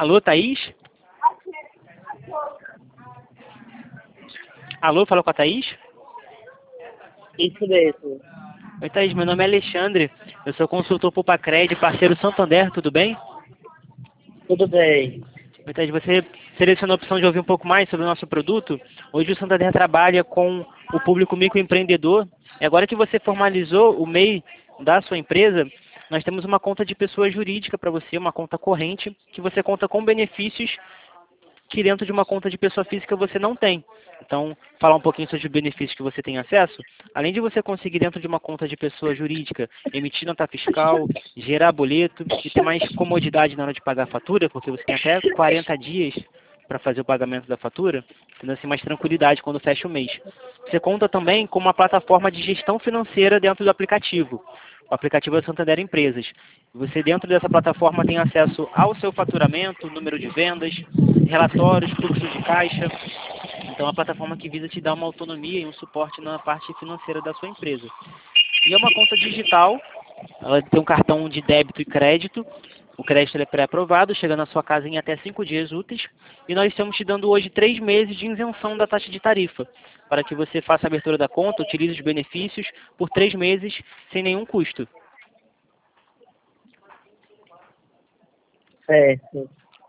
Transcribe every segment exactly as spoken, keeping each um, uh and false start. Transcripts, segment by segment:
Alô, Thaís? Alô, fala com a Thaís? Isso mesmo. Oi, Thaís, meu nome é Alexandre. Eu sou consultor Pupacred, parceiro Santander, tudo bem? Tudo bem. Oi, Thaís, você selecionou a opção de ouvir um pouco mais sobre o nosso produto. Hoje o Santander trabalha com o público microempreendedor. E agora que você formalizou o M E I da sua empresa, nós temos uma conta de pessoa jurídica para você, uma conta corrente, que você conta com benefícios que dentro de uma conta de pessoa física você não tem. Então, falar um pouquinho sobre os benefícios que você tem acesso. Além de você conseguir dentro de uma conta de pessoa jurídica emitir nota fiscal, gerar boleto e ter mais comodidade na hora de pagar a fatura, porque você tem até quarenta dias para fazer o pagamento da fatura, tendo assim mais tranquilidade quando fecha o mês. Você conta também com uma plataforma de gestão financeira dentro do aplicativo. O aplicativo é Santander Empresas. Você dentro dessa plataforma tem acesso ao seu faturamento, número de vendas, relatórios, fluxo de caixa. Então é uma plataforma que visa te dar uma autonomia e um suporte na parte financeira da sua empresa. E é uma conta digital, ela tem um cartão de débito e crédito. O crédito é pré-aprovado, chega na sua casa em até cinco dias úteis. E nós estamos te dando hoje três meses de isenção da taxa de tarifa, para que você faça a abertura da conta, utilize os benefícios por três meses sem nenhum custo. Certo.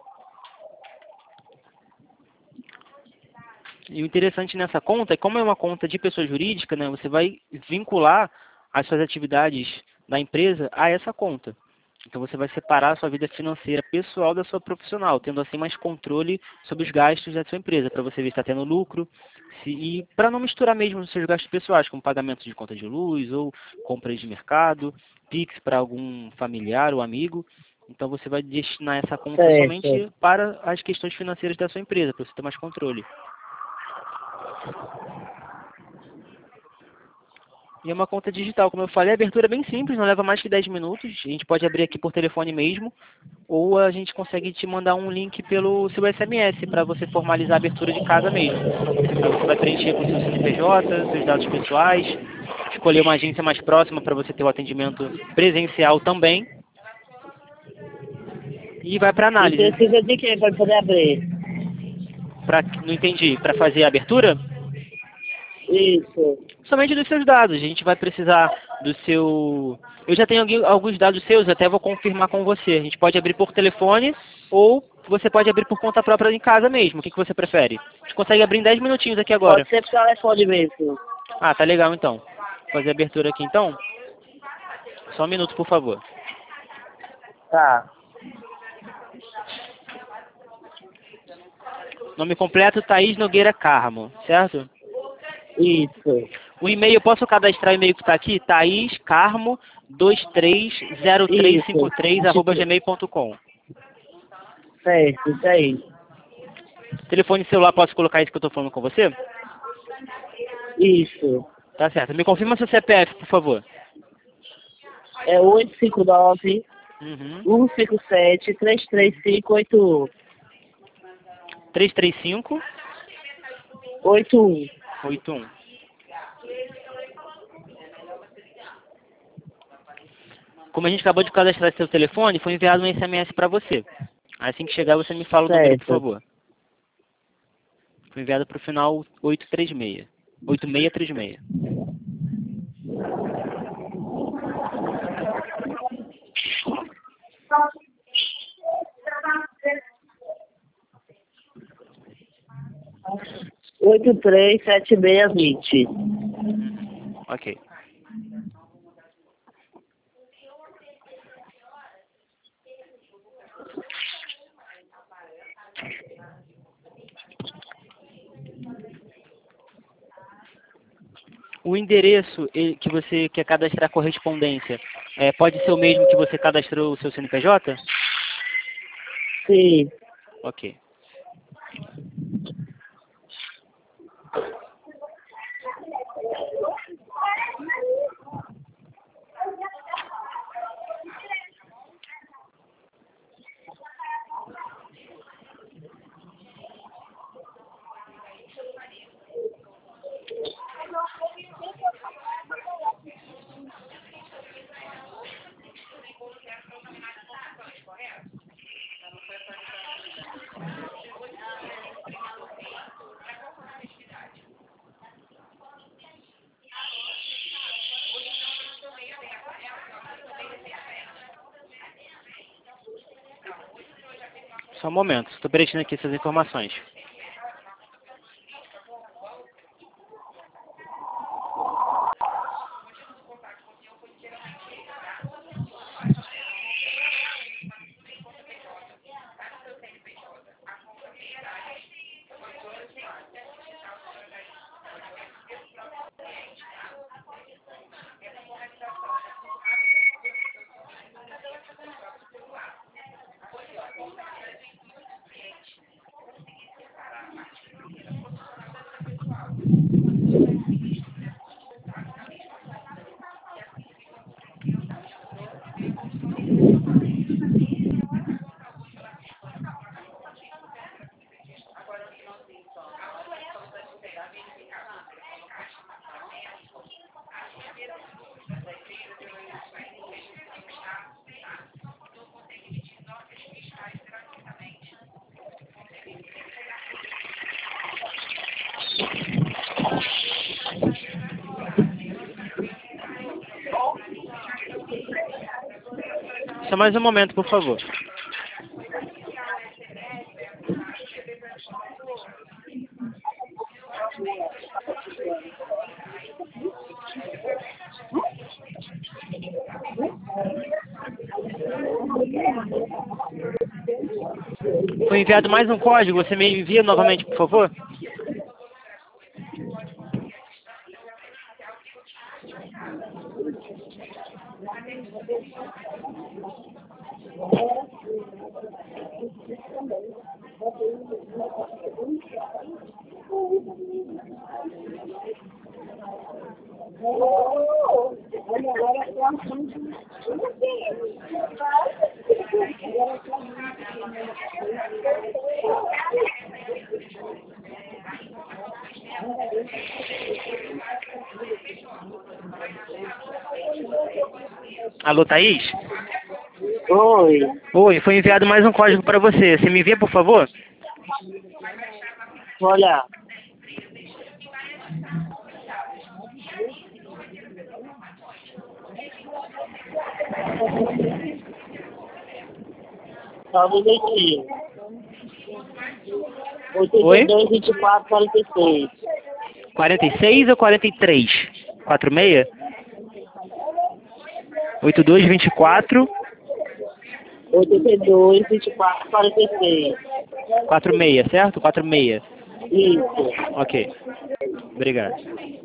E o interessante nessa conta é como é uma conta de pessoa jurídica, né, você vai vincular as suas atividades da empresa a essa conta. Então você vai separar a sua vida financeira pessoal da sua profissional, tendo assim mais controle sobre os gastos da sua empresa, para você ver se está tendo lucro, se, e para não misturar mesmo os seus gastos pessoais, como pagamento de conta de luz ou compras de mercado, Pix para algum familiar ou amigo. Então você vai destinar essa conta Certo. somente para as questões financeiras da sua empresa, para você ter mais controle. E é uma conta digital, como eu falei, a abertura é bem simples, não leva mais que dez minutos. A gente pode abrir aqui por telefone mesmo, ou a gente consegue te mandar um link pelo seu S M S para você formalizar a abertura de casa mesmo. Aí você vai preencher com o seu C N P J, seus dados pessoais, escolher uma agência mais próxima para você ter o atendimento presencial também. E vai para E análise. precisa de quem para poder abrir? Pra, não entendi, para fazer a abertura? Isso. Somente dos seus dados. A gente vai precisar do seu... Eu já tenho algui- alguns dados seus, até vou confirmar com você. A gente pode abrir por telefone ou você pode abrir por conta própria em casa mesmo. O que, que você prefere? A gente consegue abrir em dez minutinhos aqui agora. Pode ser por telefone mesmo. Ah, tá legal então. Vou fazer a abertura aqui então. Só um minuto, por favor. Tá. Nome completo, Thaís Nogueira Carmo, certo? Isso. O e-mail, eu posso cadastrar o e-mail que está aqui? Thaís Carmo dois três zero três cinco três arroba gmail ponto com. Certo, isso aí. Telefone celular, posso colocar isso que eu estou falando com você? Isso. Tá certo. Me confirma seu C P F, por favor. É oito cinco nove, Uhum. um cinco sete, três três cinco oito um. três três cinco, oito um. oito um. Como a gente acabou de cadastrar seu telefone, foi enviado um S M S para você. Assim que chegar, você me fala o número, por Certo. favor. Foi enviado para o final oito três seis. oito seis três seis. oito três sete seis vinte. Uhum. Ok. O endereço eh, que você quer cadastrar a correspondência é, pode ser o mesmo que você cadastrou o seu C N P J? Sim. Ok. Só um momento, estou preenchendo aqui essas informações. Só mais um momento, por favor. Foi enviado mais um código, você me envia novamente, por favor? Alô, Thaís? Oi. Oi, foi enviado mais um código para você. Você me envia, por favor? Olha. Só um minutinho. oitenta e dois, vinte e quatro, quarenta e seis. quarenta e seis ou quarenta e três? quarenta e seis? oitenta e dois, vinte e quatro. oitenta e dois, vinte e quatro, quarenta e seis. quarenta e seis, certo? quarenta e seis. Isso. Ok. Obrigado.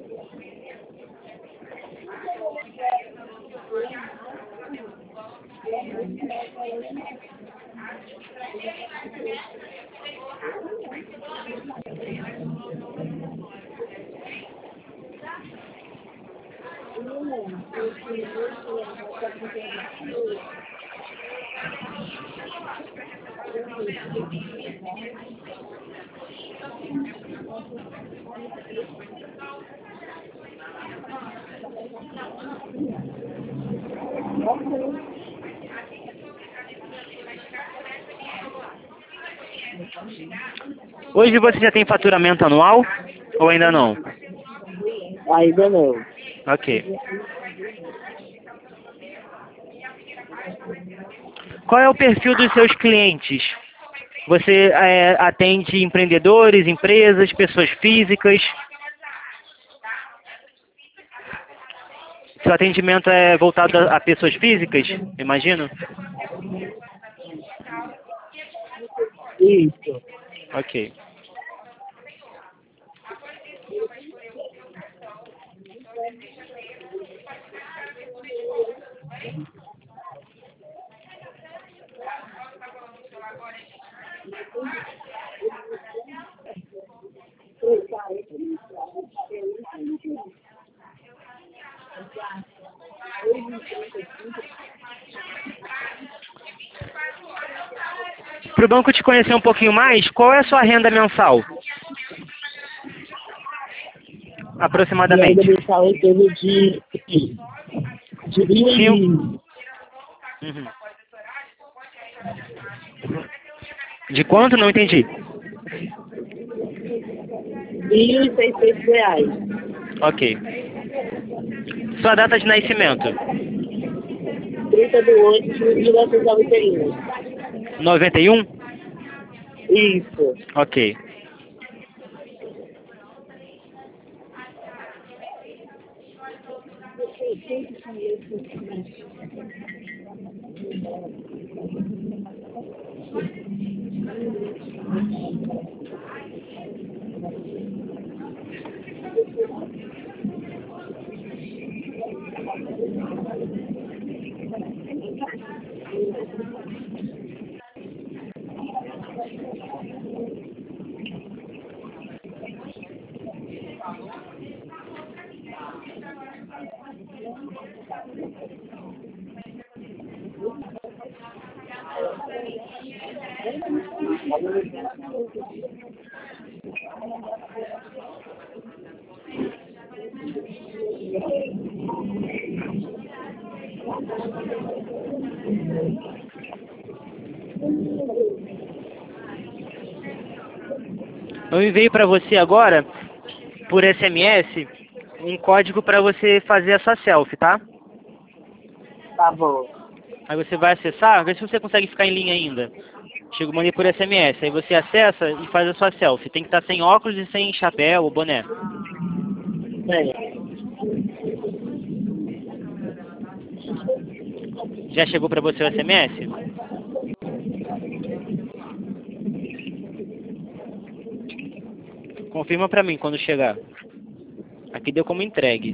Hoje você já tem faturamento anual ou ainda não? Ainda não. Ok. Qual é o perfil dos seus clientes? Você é, atende empreendedores, empresas, pessoas físicas? Seu atendimento é voltado a, a pessoas físicas, imagino? Isso. Ok. Para o banco te conhecer um pouquinho mais, qual é a sua renda mensal? Minha Aproximadamente. renda mensal é em torno de, de mil e Cinco. Uhum. De quanto? Não entendi. mil e seiscentos reais. Ok. Sua data de nascimento? trinta de oito de mil novecentos e noventa e um. noventa e um? Isso. Ok. Eu enviei para você agora, por S M S, um código para você fazer a sua selfie, tá? Tá bom. Aí você vai acessar, vê se você consegue ficar em linha ainda. Chego, mandei por S M S, aí você acessa e faz a sua selfie. Tem que estar sem óculos e sem chapéu ou boné. É. Já chegou para você o S M S? Confirma para mim quando chegar. Aqui deu como entregue.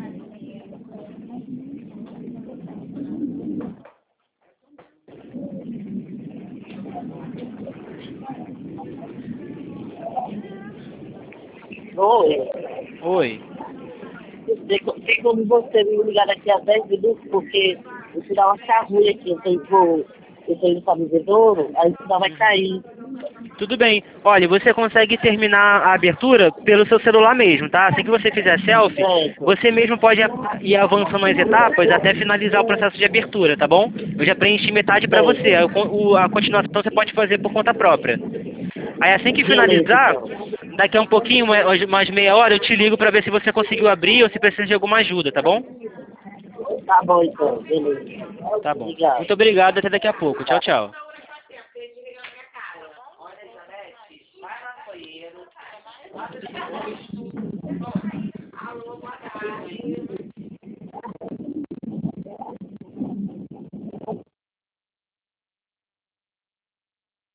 Oi. Oi. Tem co- tem como você me ligar daqui a dez minutos, porque eu tirar uma carruia aqui, eu tenho pro- eu tenho para bebedouro, aí o sinal vai cair. Tudo bem. Olha, você consegue terminar a abertura pelo seu celular mesmo, tá? Assim que você fizer a selfie, Certo. você mesmo pode a- ir avançando as etapas até finalizar o processo de abertura, tá bom? Eu já preenchi metade para Certo. você. Aí o con- o- A continuação você pode fazer por conta própria. Aí assim que Beleza, finalizar, então. daqui a um pouquinho, mais mais meia hora, eu te ligo para ver se você conseguiu abrir ou se precisa de alguma ajuda, tá bom? Tá bom, então. Beleza. Tá bom. Obrigado. Muito obrigado, até daqui a pouco. Tchau, tchau.